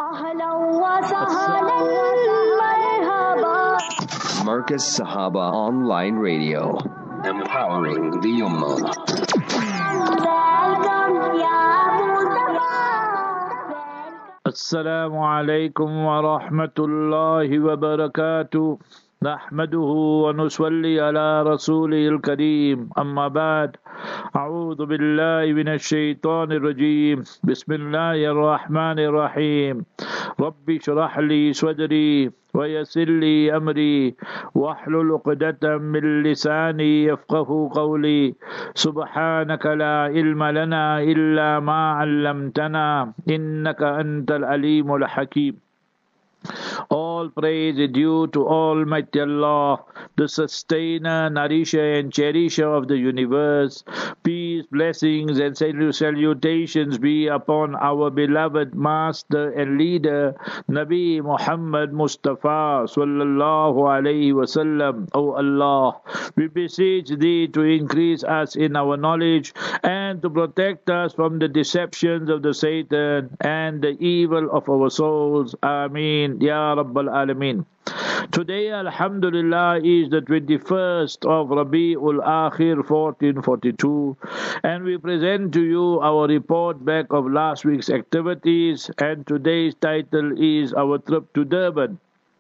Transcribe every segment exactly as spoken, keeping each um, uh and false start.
Marcus Sahaba Online Radio, empowering the Ummah. Assalamu alaikum wa rahmatullahi wa barakatuh. نحمده ونصلي على رسوله الكريم أما بعد أعوذ بالله من الشيطان الرجيم بسم الله الرحمن الرحيم رب اشرح لي صدري ويسر لي أمري واحلل عقدة من لساني يفقه قولي سبحانك لا علم لنا إلا ما علمتنا إنك أنت العليم الحكيم. All praise is due to Almighty Allah, the sustainer, nourisher and cherisher of the universe. Peace, blessings and salutations be upon our beloved master and leader, Nabi Muhammad Mustafa sallallahu alayhi wasallam. O Allah, we beseech Thee to increase us in our knowledge and to protect us from the deceptions of the Satan and the evil of our souls. Ameen. Ya Rabbal Alameen. Today, Alhamdulillah, is the twenty-first of Rabi'ul Akhir fourteen forty-two, and we present to you our report back of last week's activities, and today's title is our trip to Durban.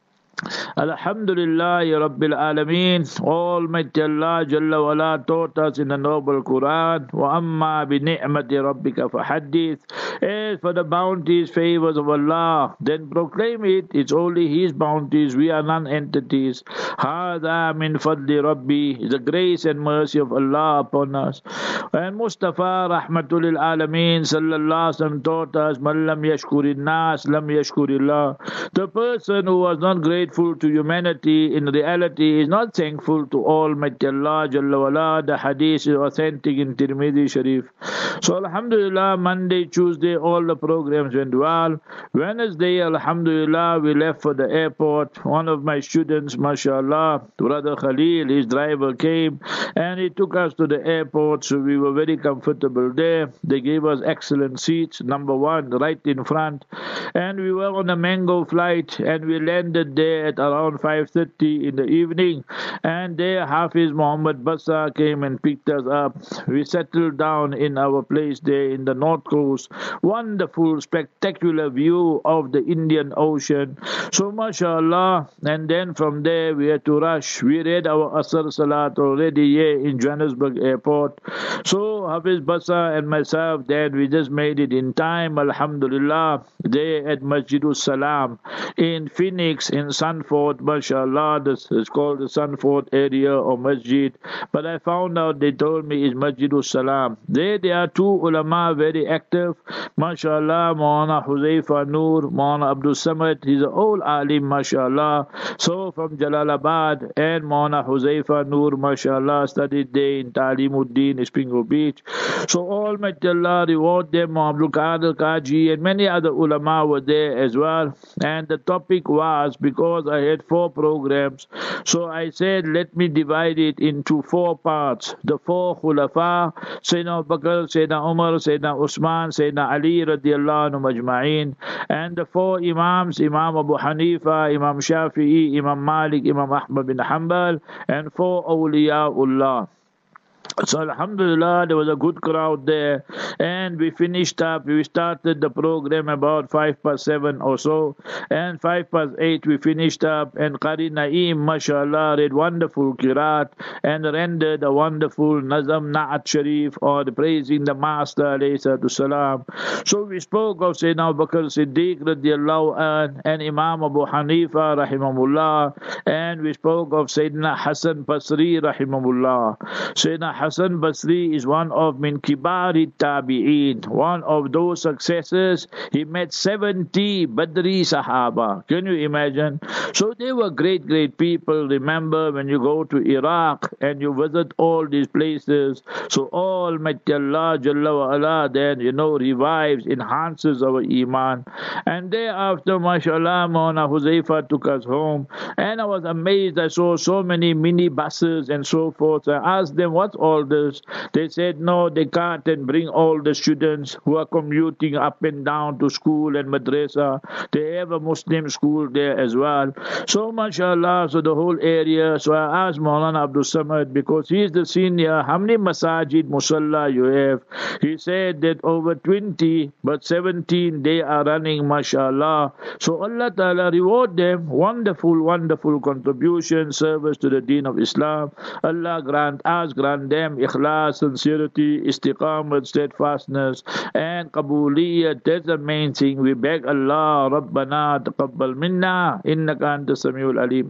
Alhamdulillah Rabbil Alameen. Almighty Allah Jalla wala taught us in the noble Quran, wa amma bi ni'mati rabbika fahaddith. As for the bounties, favors of Allah, then proclaim it. It's only His bounties, we are non-entities. Hada min fadli Rabbi, the grace and mercy of Allah upon us. And Mustafa Rahmatul Alameen Sallallahu Alaihi Wasallam taught us, man lam yashkurin nas lam yashkurillah. The person who was not grateful to humanity in reality is not thankful to Almighty Allah Jalla wala. The hadith is authentic in Tirmidhi Sharif. So Alhamdulillah, Monday, Tuesday, all the programs went well. Wednesday, Alhamdulillah, we left for the airport. One of my students, mashallah, Brother Khalil, his driver came and he took us to the airport, so we were very comfortable there. They gave us excellent seats, number one, right in front. And we were on a mango flight and we landed there at around five thirty in the evening. And there Hafiz Muhammad Bassa came and picked us up. We settled down in our place there in the North Coast. Wonderful, spectacular view of the Indian Ocean. So mashallah. And then from there we had to rush. We read our Asr Salat already here in Johannesburg Airport. So Hafiz Bassa and myself, then we just made it in time, Alhamdulillah, there at Masjidus Salam in Phoenix, in Sunford, mashallah. This is called the Sunford area or Masjid. But I found out, they told me, it's Masjidus Salam. There, there are two ulama very active, mashallah. Maulana Huzaifa Noor, Maulana Abdul Samad, he's an old alim, mashallah. So from Jalalabad, and Maulana Huzaifa Noor, mashallah, studied there in Talimuddin, Springo Beach. So Almighty Allah reward them. Abdul Qadir Qaji and many other ulama were there as well. And the topic was, because I had four programs, so I said, let me divide it into four parts. The four Khulafa, Sayyidina Abu Bakr, Sayyidina Umar, Sayyidina Usman, Sayyidina Ali radiallahu anhu majma'in. And the four Imams, Imam Abu Hanifa, Imam Shafi'i, Imam Malik, Imam Ahmad bin Hanbal, and four Awliyaullah. So Alhamdulillah, there was a good crowd there, and we finished up. We started the program about five past seven or so, and five past eight we finished up. And Qari Naeem, mashallah, read wonderful Qiraat and rendered a wonderful Nazam Na'at Sharif, or praising the Master alayhi salatu salam. So we spoke of Sayyidina Abu Bakr Siddiq radiallahu anh, and Imam Abu Hanifa rahimahullah, and we spoke of Sayyidina Hasan Basri rahimahullah. Sayyidina Hasan Basri is one of min kibari tabi'een, one of those successors. He met seventy Badri Sahaba. Can you imagine? So they were great, great people. Remember, when you go to Iraq and you visit all these places, so Almighty Allah Jalla wa Ala then, you know, revives, enhances our Iman. And thereafter, mashallah, Maulana Huzaifa took us home. And I was amazed. I saw so many mini buses and so forth. I asked them, what's all all this. They said no, they can't and bring all the students who are commuting up and down to school and madrasa. They have a Muslim school there as well. So mashallah, so the whole area. So I asked Maulana Abdul Samad, because he is the senior, how many masajid, musalla you have? He said that over twenty, but seventeen they are running, mashallah. So Allah Ta'ala reward them. Wonderful, wonderful contribution, service to the deen of Islam. Allah grant us, grant them ikhlas, sincerity, istiqamat, steadfastness, and qabuliyat. That's the main thing. We beg Allah, Rabbana taqabbal minna, innaka anta samiul alim.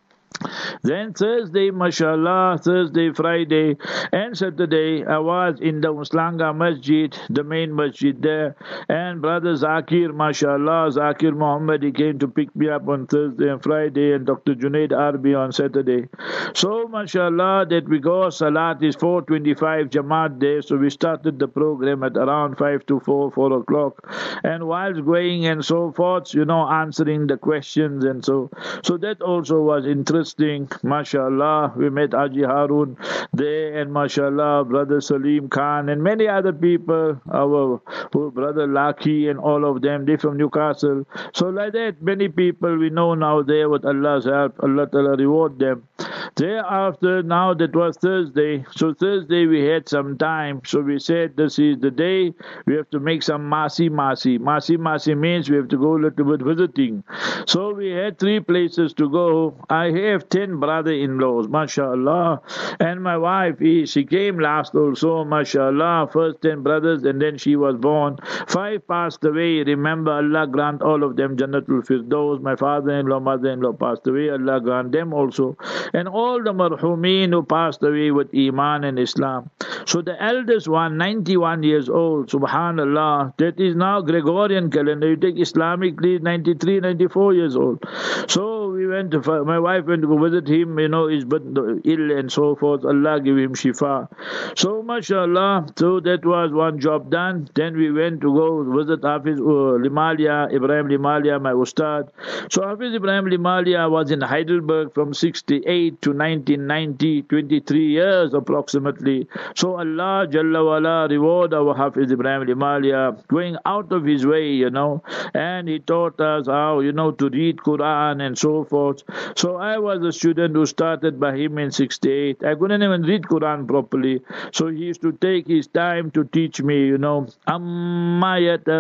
Then Thursday, mashallah, Thursday, Friday, and Saturday, I was in the Muslanga Masjid, the main masjid there, and brother Zakir, mashallah, Zakir Muhammad, he came to pick me up on Thursday and Friday, and Doctor Junaid Arbi on Saturday. So, mashallah, that we go, Salat is four twenty-five, Jamaat day, so we started the program at around five to four, four o'clock, and whilst going and so forth, you know, answering the questions and so, so that also was interesting. MashaAllah, we met Haji Harun there, and MashaAllah, brother Salim Khan and many other people, our brother Laki and all of them, they from Newcastle. So like that, many people we know now there with Allah's help, Allah Ta'ala reward them. Thereafter, now that was Thursday, so Thursday we had some time, so we said this is the day, we have to make some masi masi. Masi masi means we have to go a little bit visiting. So we had three places to go. I have ten brother-in-laws, mashallah, and my wife, she came last also, mashallah, first ten brothers, and then she was born. Five passed away, remember, Allah grant all of them Jannatul Firdaus. My father-in-law, mother-in-law passed away, Allah grant them also, and all the marhumeen who passed away with Iman and Islam. So the eldest one, ninety-one years old, subhanallah, that is now Gregorian calendar, you take Islamically, ninety-three, ninety-four years old. So we went to, my wife went to go visit him, you know, he's but ill and so forth, Allah give him shifa. So mashallah, so that was one job done. Then we went to go visit Hafiz uh, Limalia, Ibrahim Limalia, my ustad. So Hafiz Ibrahim Limalia was in Heidelberg from sixty-eight to nineteen ninety, twenty-three years approximately. So Allah Jalla wala reward our Hafiz Ibrahim Limalia, going out of his way, you know, and he taught us how, you know, to read Quran and so forth. So I was a student who started by him in sixty-eight. I couldn't even read Quran properly. So he used to take his time to teach me, you know, Amma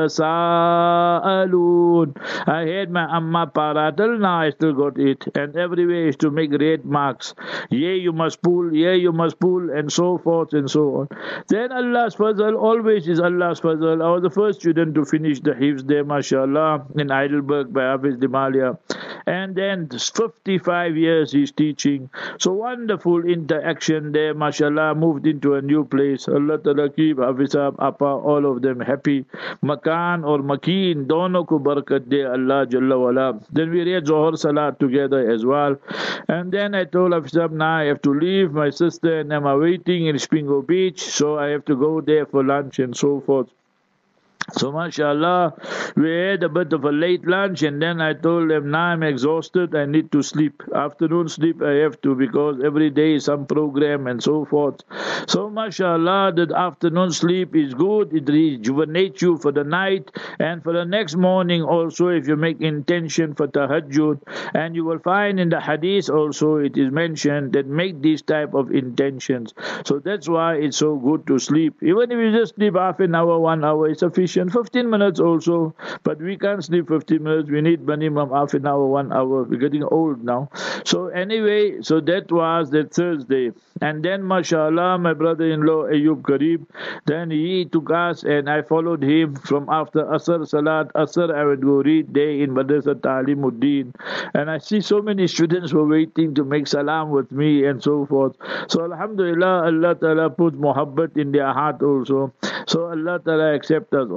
yatasa'alun. I had my Amma para, till now I still got it. And everywhere is to make red marks. Yeah, you must pull, yeah, you must pull, and so forth and so on. Then Allah's fazl, always is Allah's fazl. I was the first student to finish the hifz there, mashallah, in Heidelberg by Hafiz Limalia. And then fifty-five years he's teaching. So wonderful interaction there, mashallah, moved into a new place. Allah Ta'ala keep Hafiz Appa, all of them happy. Makan or Makeen, dono ko barakat de Allah Jalla wala. Then we read Zohar Salat together as well. And then I told Hafiz, now I have to leave my sister and I'm waiting in Spingo Beach, so I have to go there for lunch and so forth. So mashallah, we had a bit of a late lunch, and then I told them, now I'm exhausted, I need to sleep. Afternoon sleep I have to, because every day is some program and so forth. So mashallah, that afternoon sleep is good, it rejuvenates you for the night, and for the next morning also, if you make intention for tahajjud. And you will find in the hadith also, it is mentioned that make these type of intentions. So that's why it's so good to sleep. Even if you just sleep half an hour, one hour is sufficient. fifteen minutes also, but we can't sleep fifteen minutes. We need minimum half an hour, one hour. We're getting old now. So anyway, so that was that Thursday. And then mashallah, my brother-in-law Ayub Kareem, then he took us and I followed him from after Asr Salat. Asr I would go read day in Madrasa Ta'limuddin. And I see so many students were waiting to make salam with me and so forth. So alhamdulillah, Allah Ta'ala put muhabbat in their heart also. So Allah Ta'ala accept us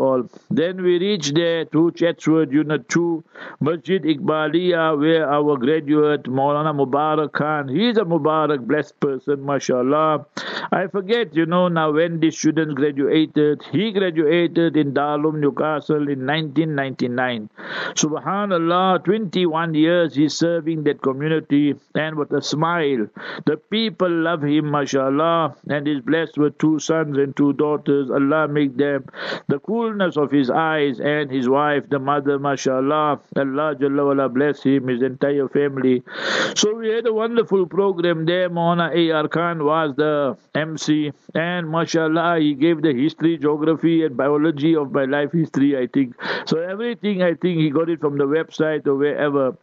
all. Then we reached there to Chatsworth Unit two, Masjid Iqbaliya, where our graduate Maulana Mubarak Khan, he's a Mubarak blessed person, mashallah. I forget, you know, now when the students graduated. He graduated in Darlum, Newcastle in nineteen ninety-nine. Subhanallah, twenty-one years he's serving that community, and with a smile. The people love him, mashallah, and he's blessed with two sons and two daughters. Allah make them the coolness of his eyes, and his wife, the mother, mashallah. Allah Jalla wala bless him, his entire family. So we had a wonderful program there. Maulana A R Khan was the M C, and mashallah, he gave the history, geography, and biology of my life history, I think. So everything, I think he got it from the website or wherever.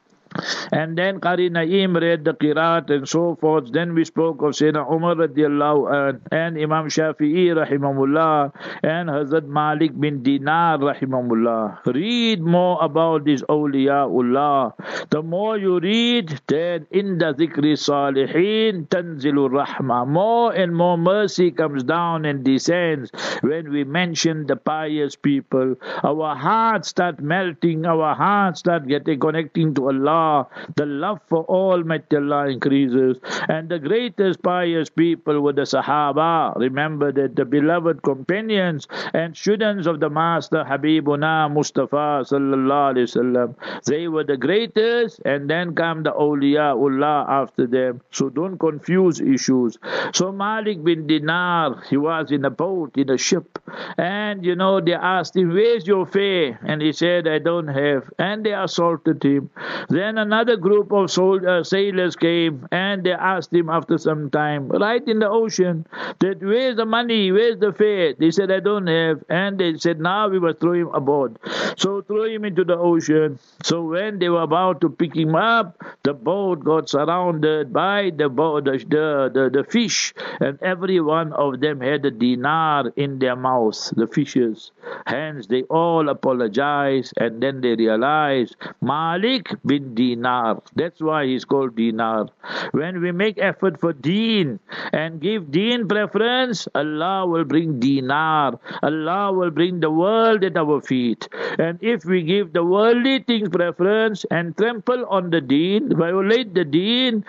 And then Qari Naeem read the Qiraat and so forth. Then we spoke of Sayyidina Umar radiallahu anh, and Imam Shafi'i rahimahullah, and Hazrat Malik bin Dinar rahimahullah. Read more about these awliyaullah. The more you read, then in the zikri salihin tanzilur rahmah. More and more mercy comes down and descends when we mention the pious people. Our hearts start melting, our hearts start getting connecting to Allah. The love for Almighty Allah increases. And the greatest pious people were the Sahaba. Remember that the beloved companions and students of the Master Habibuna Mustafa sallallahu alaihi wasallam. They were the greatest, and then come the awliyaullah after them. So don't confuse issues. So Malik bin Dinar, he was in a boat, in a ship, and you know, they asked him, where's your fare? And he said, I don't have. And they assaulted him. Then another group of soldiers, sailors came, and they asked him after some time, right in the ocean, that where's the money, where's the fare? They said, I don't have. And they said, now we must throw him aboard. So throw him into the ocean. So when they were about to pick him up, the boat got surrounded by the boat, the, the, the, the fish, and every one of them had a dinar in their mouths, the fishes. Hence they all apologized, and then they realized Malik bin Dinar. That's why he's called Dinar. When we make effort for deen and give deen preference, Allah will bring dinar. Allah will bring the world at our feet. And if we give the worldly things preference and trample on the deen, violate the deen,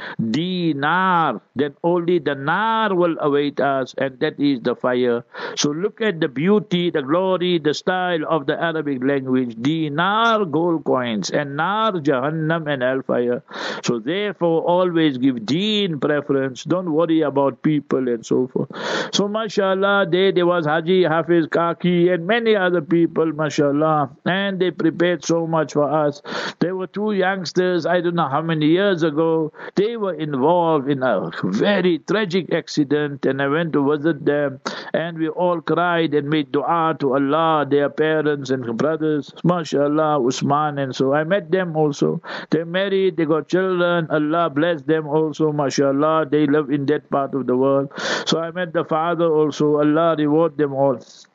dinar, then only the nar will await us, and that is the fire. So look at the beauty, the glory, the style of the Arabic language. Dinar, gold coins, and nar, Jahannam and hellfire. So therefore always give deen preference. Don't worry about people and so forth. So mashallah, there, there was Haji Hafiz Kaki and many other people, mashallah, and they prepared so much for us. There were two youngsters, I don't know how many years ago, they were involved in a very tragic accident, and I went to visit them, and we all cried and made dua to Allah, their parents and brothers, mashallah, Usman, and so I met them also. They're married, they got children, Allah bless them also, mashallah, they live in that part of the world. So I met the father also, Allah reward them all.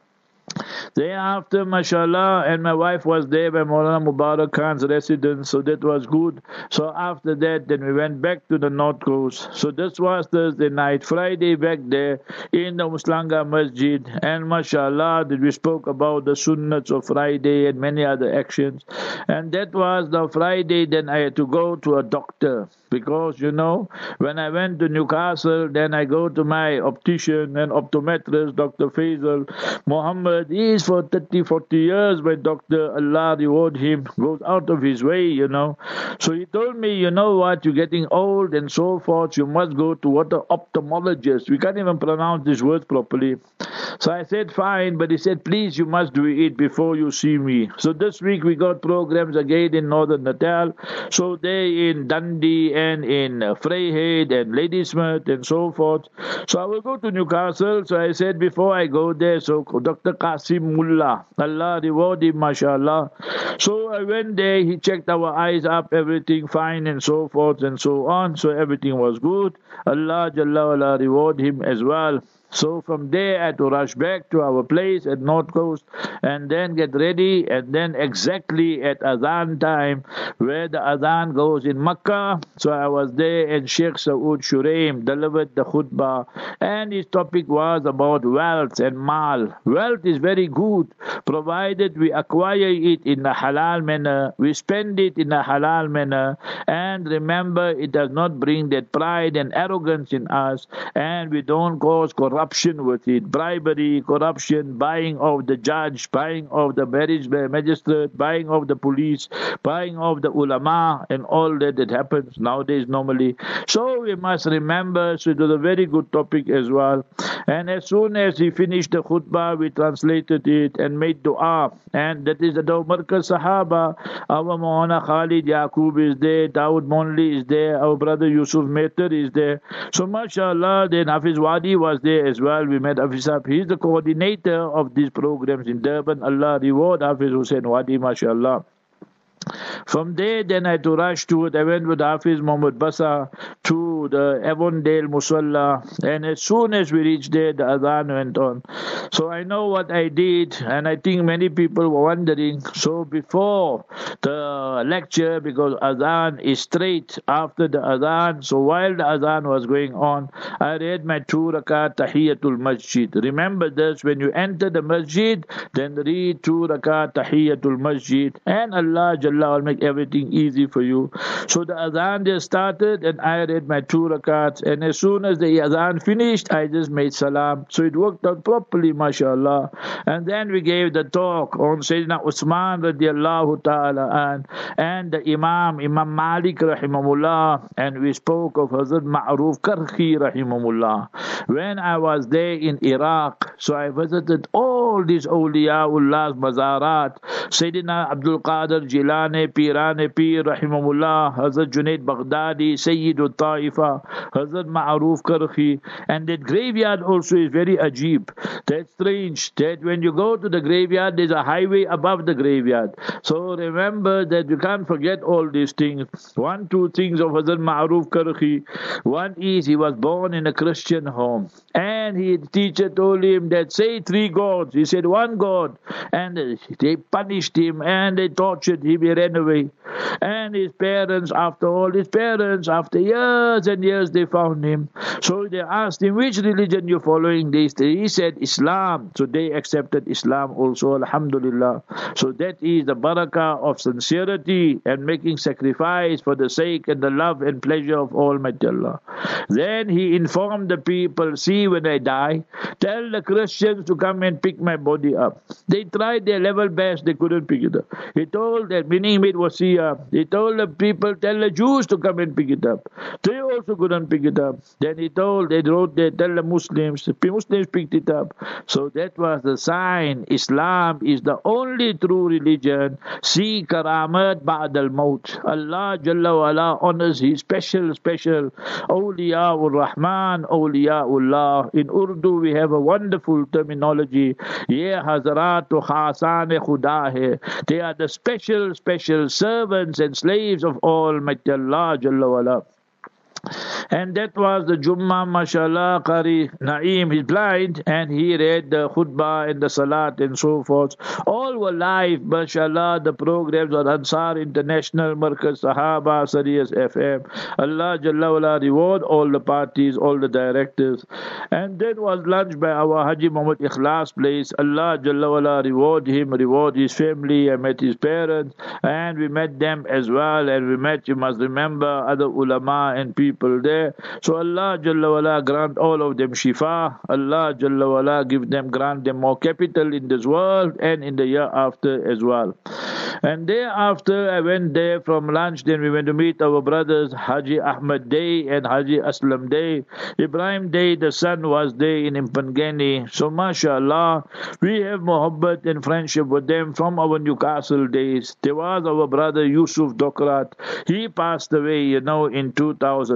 Thereafter, mashallah, and my wife was there by Maulana Mubarak Khan's residence, so that was good. So after that, then we went back to the North Coast. So this was Thursday night. Friday back there in the Muslanga Masjid, and mashallah, that we spoke about the sunnats of Friday and many other actions. And that was the Friday, then I had to go to a doctor. Because, you know, when I went to Newcastle, then I go to my optician and optometrist, Doctor Faisal Muhammad. He is for thirty, forty years, my doctor, Allah reward him, goes out of his way, you know. So he told me, you know what, you're getting old and so forth, you must go to what an ophthalmologist. We can't even pronounce these words properly. So I said, fine, but he said, please, you must do it before you see me. So this week we got programs again in Northern Natal. So they in Dundee and in uh, Freyhead and Ladysmith and so forth. So I will go to Newcastle. So I said, before I go there, so Doctor Qasim Mullah, Allah reward him, mashallah. So I went there, he checked our eyes up, everything fine and so forth and so on. So everything was good. Allah Jalla wala reward him as well. So from there, I had to rush back to our place at North Coast and then get ready. And then exactly at Adhan time, where the Adhan goes in Makkah, so I was there and Sheikh Saud Shuraim delivered the khutbah. And his topic was about wealth and mal. Wealth is very good, provided we acquire it in a halal manner, we spend it in a halal manner, and remember, it does not bring that pride and arrogance in us, and we don't cause corruption with it. Bribery, corruption, buying of the judge, buying of the marriage magistrate, buying of the police, buying of the ulama, and all that that happens nowadays normally. So we must remember, so it was a very good topic as well. And as soon as he finished the khutbah, we translated it and made dua. And that is the Markaz Sahaba. Our Mohana Khalid Yaqub is there, Dawood Monli is there, our brother Yusuf Meter is there. So mashallah, then Hafiz Wadi was there as well. We met Hafiz Saab. He is the coordinator of these programs in Durban. Allah reward Hafiz Hussain Wadi, mashallah. From there, then I had to rush to it. I went with Hafiz Muhammad Basa to the Avondale Musalla, and as soon as we reached there, the Adhan went on. So I know what I did, and I think many people were wondering. So before the lecture, because Adhan is straight after the Adhan, so while the Adhan was going on, I read my two rakat Tahiyatul Masjid. Remember this, when you enter the masjid, then read two rakat Tahiyatul Masjid, and Allah Jalla will make everything easy for you. So the Adhan just started, and I read my two rakats, and as soon as the Adhan finished, I just made salam. So it worked out properly, mashallah. And then we gave the talk on Sayyidina Usman radiallahu ta'ala and, and the Imam, Imam Malik rahimahullah, and we spoke of Hazrat Ma'ruf Karhi rahimahullah. When I was there in Iraq, so I visited all these awliyaullah's mazarat, Sayyidina Abdul Qadir Jilani, Pirane Pir rahimahullah, Hazrat Junaid Baghdadi, Sayyidul Taifa, Hazrat Ma'ruf Karhi. And that graveyard also is very ajib. That's strange that when you go to the graveyard, there's a highway above the graveyard. So remember that you can't forget all these things. One, two things of Hazrat Ma'ruf Karhi. One is he was born in a Christian home, and his teacher told him that say three gods. He said one God, and they punished him and they tortured him. He ran away. And his parents, after all, his parents, after years and years, they found him. So they asked him, which religion you following these days? He said, Islam. So they accepted Islam also, alhamdulillah. So that is the barakah of sincerity and making sacrifice for the sake and the love and pleasure of Almighty Allah. Then he informed the people, see, when I die, tell the Christians to come and pick my body up. They tried their level best, they couldn't pick it up. He told that, meaning made wasiyah. He told the people, tell the Jews to come and pick it up. They also couldn't pick it up. Then he told, they wrote there, tell the Muslims. The Muslims picked it up. So that was the sign. Islam is the only true religion. See karamat ba'd al-maut. Allah Jalla wa ala honors his special, special awliyaur Rahman, awliyaullah. In Urdu we have a wonderful terminology. Ye Hazrat to Khasan Khuda hai. They are the special, special servants and slaves of Almighty Allah Jalla wa ala. And that was the Jummah, mashallah, Qari Naeem. He's blind, and he read the khutbah and the salat and so forth. All were live, mashallah. The programs on Ansar International, Markaz Sahaba, Sirius F M. Allah Jalla wala reward all the parties, all the directors. And then was lunch by our Haji Muhammad Ikhlas place. Allah Jalla wala reward him, reward his family. I met his parents, and we met them as well. And we met, you must remember, other ulama and people there. So Allah Jalla wala grant all of them shifa. Allah Jalla wala give them, grant them more capital in this world and in the year after as well. And thereafter I went there from lunch. Then we went to meet our brothers Haji Ahmad Day and Haji Aslam Day. Ibrahim Day, the son, was there in Impangeni. So mashallah, we have muhabbat and friendship with them from our Newcastle days. There was our brother Yusuf Dokrat. He passed away, you know, in two thousand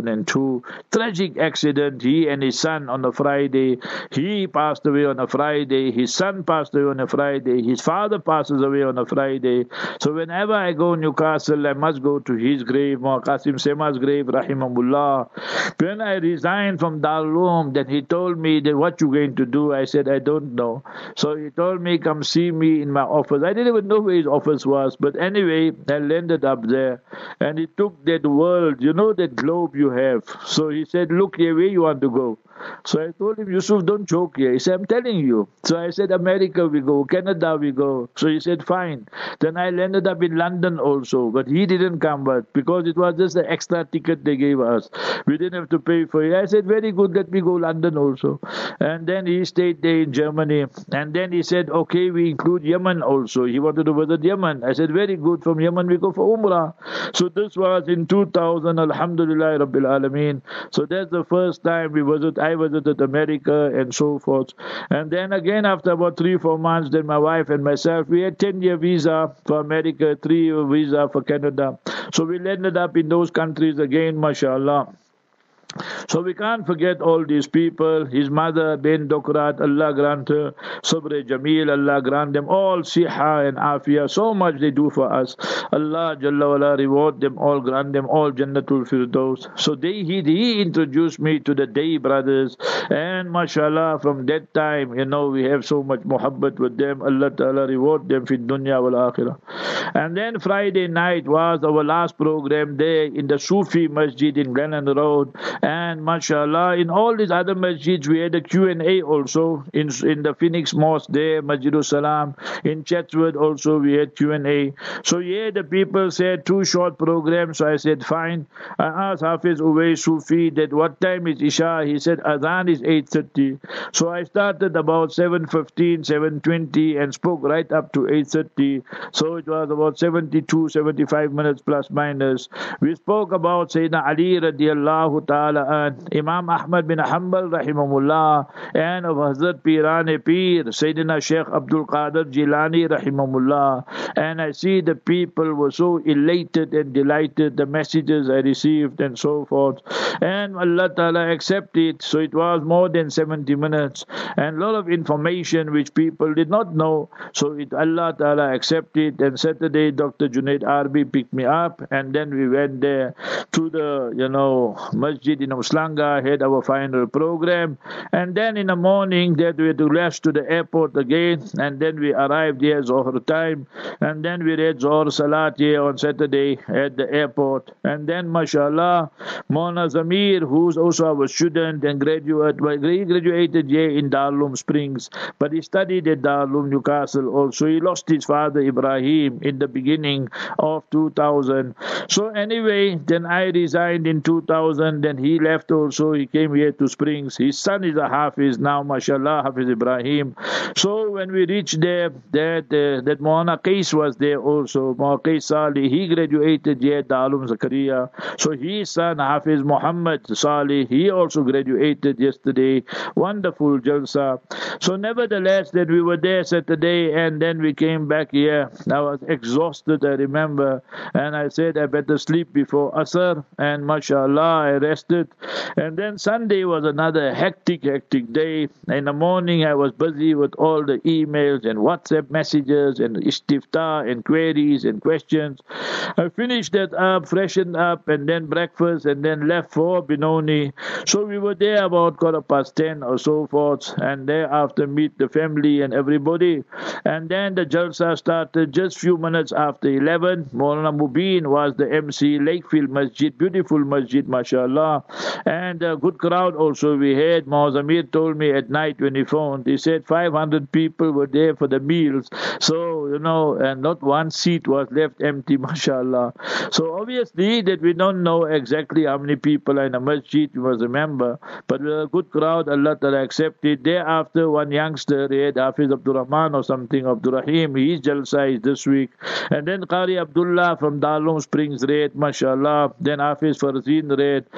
thousand two. Tragic accident. He and his son on a Friday. He passed away on a Friday. His son passed away on a Friday. His father passes away on a Friday. So whenever I go Newcastle, I must go to his grave, Qasim Sema's grave, rahimahullah. When I resigned from Darul Uloom, then he told me that what you going to do. I said, I don't know. So he told me, come see me in my office. I didn't even know where his office was. But anyway, I landed up there. And he took that world, you know that globe you have. So he said, look here, where you want to go? So I told him, Yusuf, don't joke here. He said, I'm telling you. So I said, America we go, Canada we go. So he said, fine. Then I landed up in London also, but he didn't come, but because it was just an extra ticket they gave us. We didn't have to pay for it. I said, very good, let me go London also. And then he stayed there in Germany. And then he said, okay, we include Yemen also. He wanted to visit Yemen. I said, very good, from Yemen we go for Umrah. So this was in two thousand, Alhamdulillah Rabbil Alameen. So that's the first time we visited. I visited America and so forth. And then again, after about three, four months, then my wife and myself, we had ten-year visa for America, three-year visa for Canada. So we landed up in those countries again, mashallah. So we can't forget all these people. His mother, Ben Dokrat, Allah grant her, Sabr Jameel, Allah grant them all siha and afia. So much they do for us. Allah Jalla wala reward them all, grant them all Jannatul Firdaus. So they, he, he introduced me to the Day brothers. And mashallah, from that time, you know, we have so much muhabbat with them. Allah Ta'ala reward them fi dunya wal akhirah. And then Friday night was our last program there in the Sufi Masjid in Glennon Road. And mashallah, in all these other masjids, we had a Q and A also. In in the Phoenix Mosque there, Masjidul Salam. In Chatsworth also, we had Q and A. So yeah, the people said two short programs. So I said, fine. I asked Hafiz Uwais Sufi that what time is Isha? He said, Adhan is eight thirty. So I started about seven fifteen, seven twenty and spoke right up to eight thirty. So it was about seventy-two, seventy-five minutes plus minus. We spoke about Sayyidina Ali radiallahu ta'ala and Imam Ahmad bin Hanbal rahimahullah, and of Hazrat Pirane Pir, Sayyidina Sheikh Abdul Qadir Jilani rahimahullah. And I see the people were so elated and delighted, the messages I received and so forth. And Allah Ta'ala accepted. So it was more than seventy minutes and a lot of information which people did not know. So it Allah Ta'ala accepted. And Saturday, Doctor Junaid Arbi picked me up, and then we went there to the, you know, Masjid in Uslanga, had our final program. And then in the morning, that we had to rush to the airport again. And then we arrived here Zohar time. And then we read Zohar Salat here on Saturday at the airport. And then, mashallah, Mona Zamir, who's also our student and graduate, well, he graduated here in Darul Uloom Springs, but he studied at Darul Uloom Newcastle also. He lost his father Ibrahim in the beginning of two thousand. So anyway, then I resigned in two thousand, then he left also, he came here to Springs. His son is a Hafiz now, mashallah, Hafiz Ibrahim. So when we reached there, that uh, that Mohana Qais was there also, Mohana Qais Salih, he graduated here at Darul Uloom Zakaria. So his son Hafiz Muhammad Salih, he also graduated yesterday. Wonderful Jalsa. So nevertheless, that we were there Saturday, and then we came back here. I was exhausted, I remember, and I said I better sleep before Asr, and mashallah, I rested. And then Sunday was another hectic, hectic day. In the morning, I was busy with all the emails and WhatsApp messages and istifta and queries and questions. I finished that up, freshened up, and then breakfast, and then left for Benoni. So we were there about quarter past ten or so forth, and thereafter meet the family and everybody. And then the Jalsa started just few minutes after eleven. Maulana Mubin was the M C, Lakefield Masjid, beautiful masjid, mashallah. And a good crowd also we had. Mauzamir told me at night when he phoned, he said five hundred people were there for the meals. So, you know, and not one seat was left empty, mashallah. So obviously that we don't know exactly how many people are in a masjid, you must remember. But a good crowd, Allah Ta'ala accepted. Thereafter, one youngster, he had Hafiz Abdul Rahman or something, Abdul Rahim, his Jalsa is this week. And then Qari Abdullah from Darul Uloom Springs read, mashallah. Then Hafiz Farzin read. And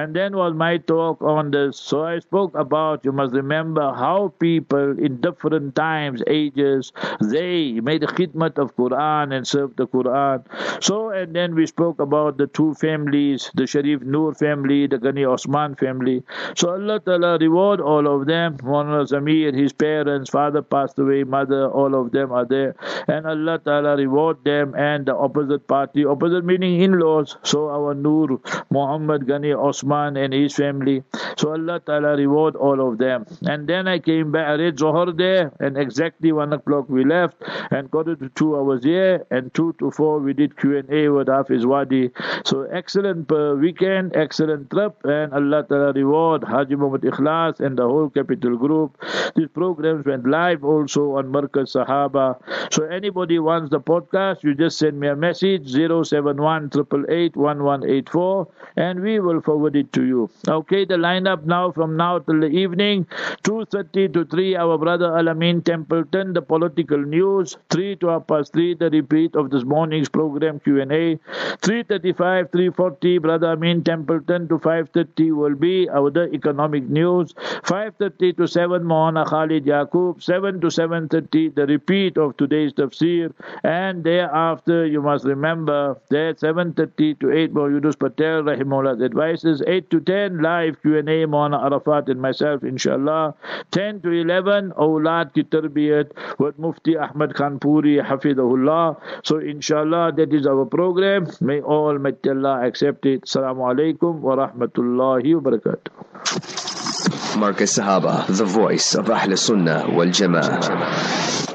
And then was my talk on this. So I spoke about, you must remember how people in different times, ages, they made a khidmat of Quran and served the Quran. So, and then we spoke about the two families, the Sharif Noor family, the Ghani Osman family. So Allah Ta'ala reward all of them. Maulana Zamir, his parents, father passed away, mother, all of them are there. And Allah Ta'ala reward them, and the opposite party, opposite meaning in-laws. So our Noor, Muhammad Ghani Osman and his family. So Allah Ta'ala reward all of them. And then I came back, I read Zohar there, and exactly one o'clock we left, and quarter to two I was here, and two to four we did Q and A with Hafiz Wadi. So excellent uh, weekend, excellent trip, and Allah Ta'ala reward Haji Muhammad Ikhlas and the whole Capital Group. These programs went live also on Markaz Sahaba. So anybody wants the podcast, you just send me a message, zero seven one, eight eight eight, one one eight four, and we will forward it to you. Okay, the lineup now from now till the evening, two thirty to three, our brother Alamin Templeton, the political news, three to half past three, the repeat of this morning's program Q and A, three thirty-five, three forty, brother Amin Templeton to five thirty will be our the economic news, five thirty to seven, Maulana Khalid Yaqub, seven to seven thirty, the repeat of today's tafsir, and thereafter, you must remember that seven thirty to eight, Maulana Yunus Patel, Rahimullah's advices, eight to ten, live Q and A, Maulana Arafat and myself, inshallah, ten to eleven, Awlad Ki Tarbiyat with Mufti Ahmad Khanpuri, Hafidahullah. So inshallah, that is our program. May all, may Allah accept it. Assalamu alaikum wa rahmatullahi wa barakatuh. Markaz Sahaba, the voice of Ahl Sunnah wal Jama'ah.